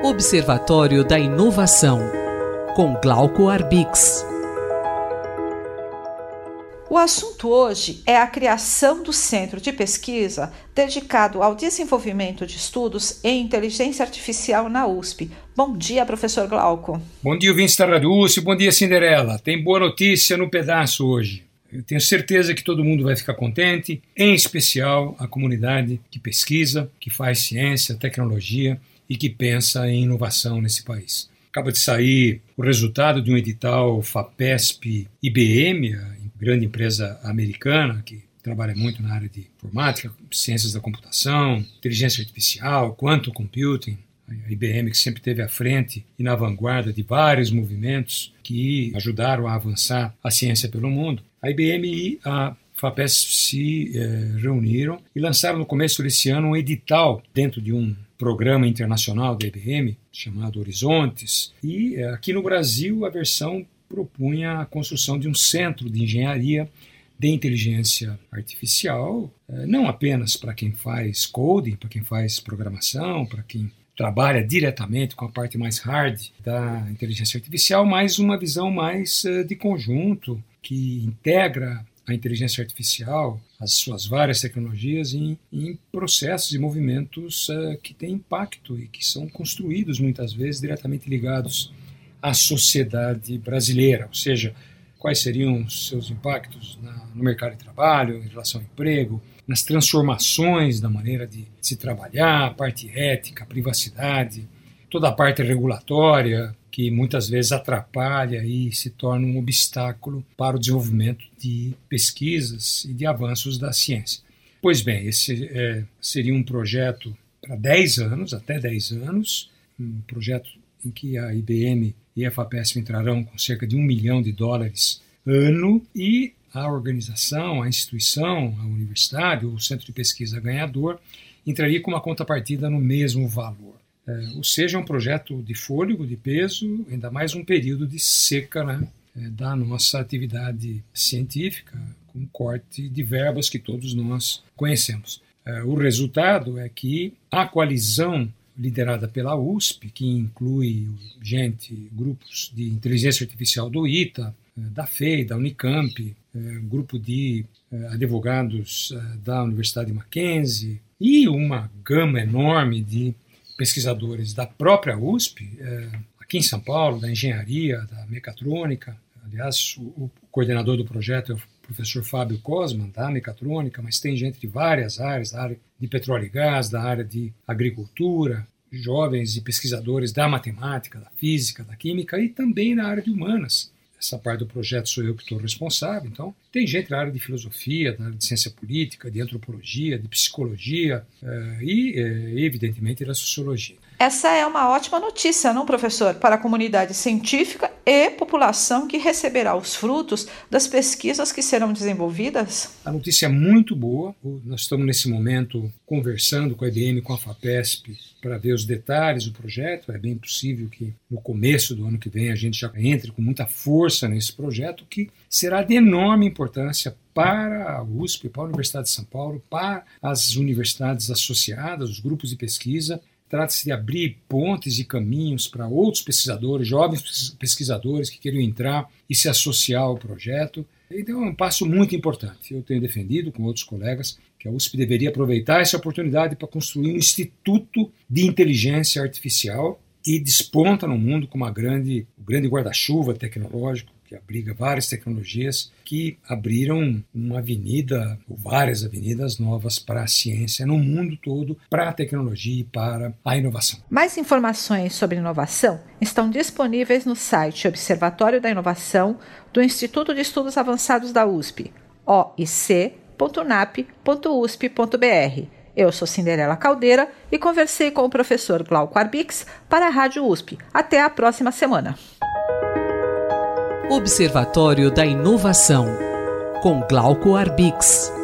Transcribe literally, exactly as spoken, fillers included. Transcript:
Observatório da Inovação, com Glauco Arbix. O assunto hoje é a criação do Centro de Pesquisa dedicado ao desenvolvimento de estudos em inteligência artificial na U S P. Bom dia, professor Glauco. Bom dia, ouvintes da Rádio U S P. Bom dia, Cinderela. Tem boa notícia no pedaço hoje. Eu tenho certeza que todo mundo vai ficar contente, em especial a comunidade que pesquisa, que faz ciência, tecnologia e que pensa em inovação nesse país. Acaba de sair o resultado de um edital FAPESP I B M, a grande empresa americana que trabalha muito na área de informática, ciências da computação, inteligência artificial, quantum computing. A I B M que sempre esteve à frente e na vanguarda de vários movimentos que ajudaram a avançar a ciência pelo mundo. A I B M e a FAPESP se eh, reuniram e lançaram no começo desse ano um edital dentro de um programa internacional da I B M chamado Horizontes. E eh, aqui no Brasil a versão propunha a construção de um centro de engenharia de inteligência artificial, eh, não apenas para quem faz coding, para quem faz programação, para quem trabalha diretamente com a parte mais hard da inteligência artificial, mas uma visão mais uh, de conjunto, que integra a inteligência artificial, as suas várias tecnologias, em, em processos e movimentos uh, que têm impacto e que são construídos muitas vezes diretamente ligados à sociedade brasileira, ou seja, quais seriam os seus impactos na, no mercado de trabalho, em relação ao emprego, nas transformações da maneira de se trabalhar, a parte ética, a privacidade, toda a parte regulatória que muitas vezes atrapalha e se torna um obstáculo para o desenvolvimento de pesquisas e de avanços da ciência. Pois bem, esse é, seria um projeto para dez anos, até dez anos, um projeto em que a I B M e a FAPESP entrarão com cerca de um milhão de dólares ano e a organização, a instituição, a universidade, o centro de pesquisa ganhador, entraria com uma contrapartida no mesmo valor. É, ou seja, um projeto de fôlego, de peso, ainda mais um período de seca, né, é, da nossa atividade científica, com corte de verbas que todos nós conhecemos. É, o resultado é que a coalizão liderada pela U S P, que inclui gente, grupos de inteligência artificial do ITA, da F E I, da Unicamp, um grupo de advogados da Universidade Mackenzie e uma gama enorme de pesquisadores da própria U S P, aqui em São Paulo, da engenharia, da mecatrônica. Aliás, o coordenador do projeto é o professor Fábio Cosman, da mecatrônica, mas tem gente de várias áreas, da área de petróleo e gás, da área de agricultura, jovens e pesquisadores da matemática, da física, da química e também na área de humanas. Essa parte do projeto sou eu que estou responsável, então tem gente na área de filosofia, na área de ciência política, de antropologia, de psicologia uh, e, uh, evidentemente, da sociologia. Essa é uma ótima notícia, não, professor, para a comunidade científica e população que receberá os frutos das pesquisas que serão desenvolvidas? A notícia é muito boa. Nós estamos, nesse momento, conversando com a I B M e com a FAPESP para ver os detalhes do projeto. É bem possível que, no começo do ano que vem, a gente já entre com muita força nesse projeto, que será de enorme importância para a U S P, para a Universidade de São Paulo, para as universidades associadas, os grupos de pesquisa. Trata-se de abrir pontes e caminhos para outros pesquisadores, jovens pesquisadores que queiram entrar e se associar ao projeto. Então é um passo muito importante. Eu tenho defendido com outros colegas que a U S P deveria aproveitar essa oportunidade para construir um instituto de inteligência artificial e desponta no mundo como uma grande, um grande guarda-chuva tecnológico que abriga várias tecnologias que abriram uma avenida, ou várias avenidas novas para a ciência no mundo todo, para a tecnologia e para a inovação. Mais informações sobre inovação estão disponíveis no site Observatório da Inovação do Instituto de Estudos Avançados da U S P, o i c ponto n a p ponto u s p ponto b r. Eu sou Cinderela Caldeira e conversei com o professor Glauco Arbix para a Rádio U S P. Até a próxima semana. Observatório da Inovação, com Glauco Arbix.